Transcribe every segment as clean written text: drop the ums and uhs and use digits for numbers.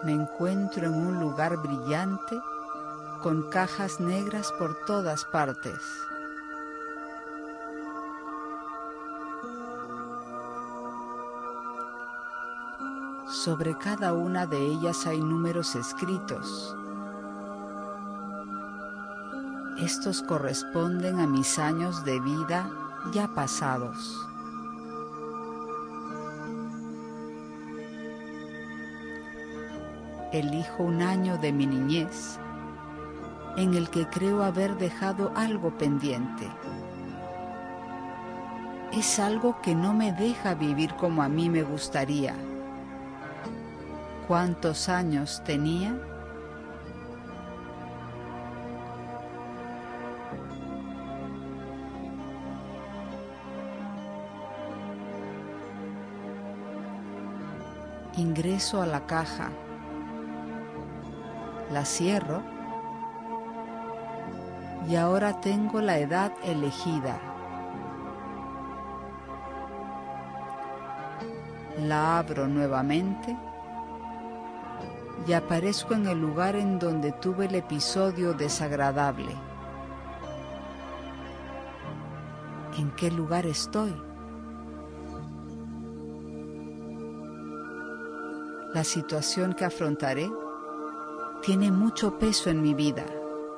Me encuentro en un lugar brillante con cajas negras por todas partes. Sobre cada una de ellas hay números escritos. Estos corresponden a mis años de vida ya pasados. Elijo un año de mi niñez en el que creo haber dejado algo pendiente. Es algo que no me deja vivir como a mí me gustaría. ¿Cuántos años tenía? Ingreso a la caja, la cierro y ahora tengo la edad elegida. La abro nuevamente y aparezco en el lugar en donde tuve el episodio desagradable. ¿En qué lugar estoy? La situación que afrontaré tiene mucho peso en mi vida.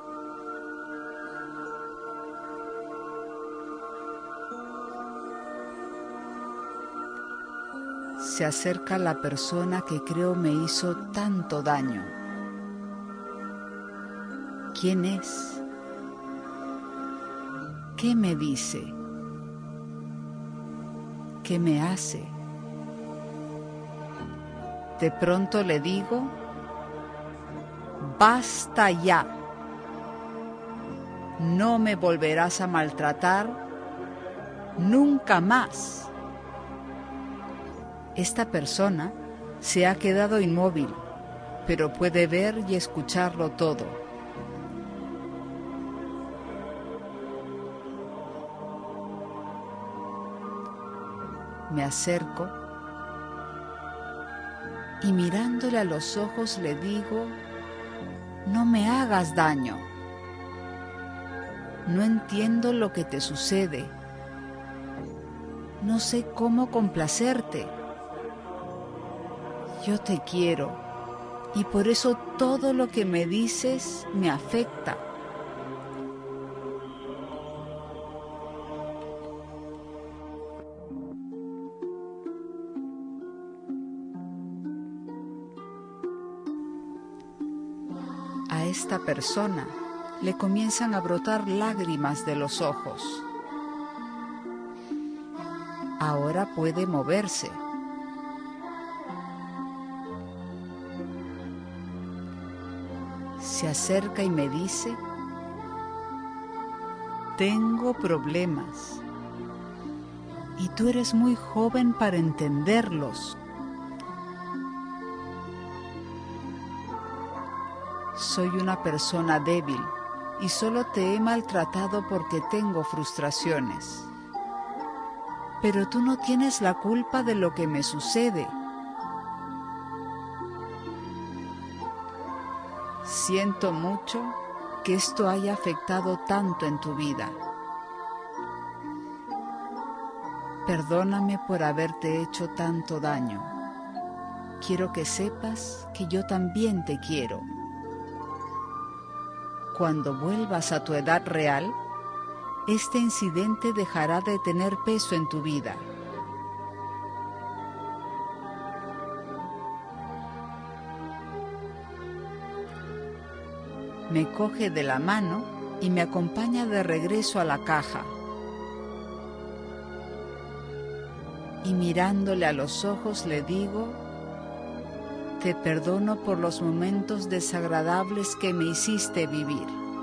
Se acerca la persona que creo me hizo tanto daño. ¿Quién es? ¿Qué me dice? ¿Qué me hace? De pronto le digo, basta ya. No me volverás a maltratar nunca más. Esta persona se ha quedado inmóvil, pero puede ver y escucharlo todo. Me acerco y mirándole a los ojos le digo, no me hagas daño. No entiendo lo que te sucede. No sé cómo complacerte. Yo te quiero y por eso todo lo que me dices me afecta. A esta persona le comienzan a brotar lágrimas de los ojos. Ahora puede moverse. Se acerca y me dice, tengo problemas y tú eres muy joven para entenderlos. Soy una persona débil y solo te he maltratado porque tengo frustraciones. Pero tú no tienes la culpa de lo que me sucede. Siento mucho que esto haya afectado tanto en tu vida. Perdóname por haberte hecho tanto daño. Quiero que sepas que yo también te quiero. Cuando vuelvas a tu edad real, este incidente dejará de tener peso en tu vida. Me coge de la mano y me acompaña de regreso a la caja. Y mirándole a los ojos le digo, te perdono por los momentos desagradables que me hiciste vivir.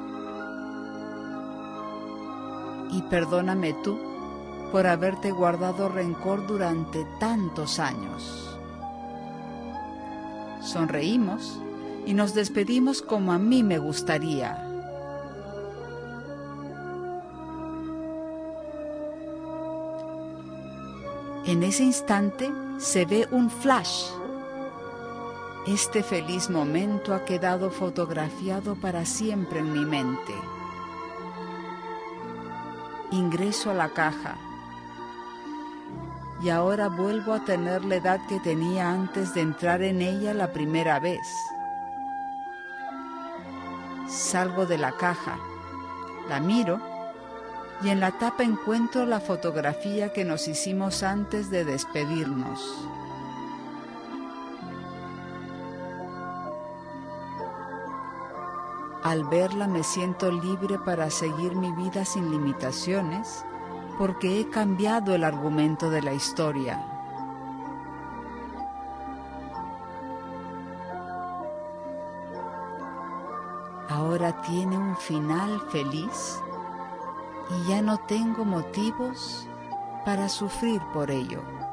Y perdóname tú por haberte guardado rencor durante tantos años. Sonreímos y nos despedimos como a mí me gustaría. En ese instante se ve un flash Este feliz momento ha quedado fotografiado para siempre en mi mente. Ingreso a la caja y ahora vuelvo a tener la edad que tenía antes de entrar en ella la primera vez. Salgo de la caja, la miro y en la tapa encuentro la fotografía que nos hicimos antes de despedirnos. Al verla me siento libre para seguir mi vida sin limitaciones, porque he cambiado el argumento de la historia. Ahora tiene un final feliz y ya no tengo motivos para sufrir por ello.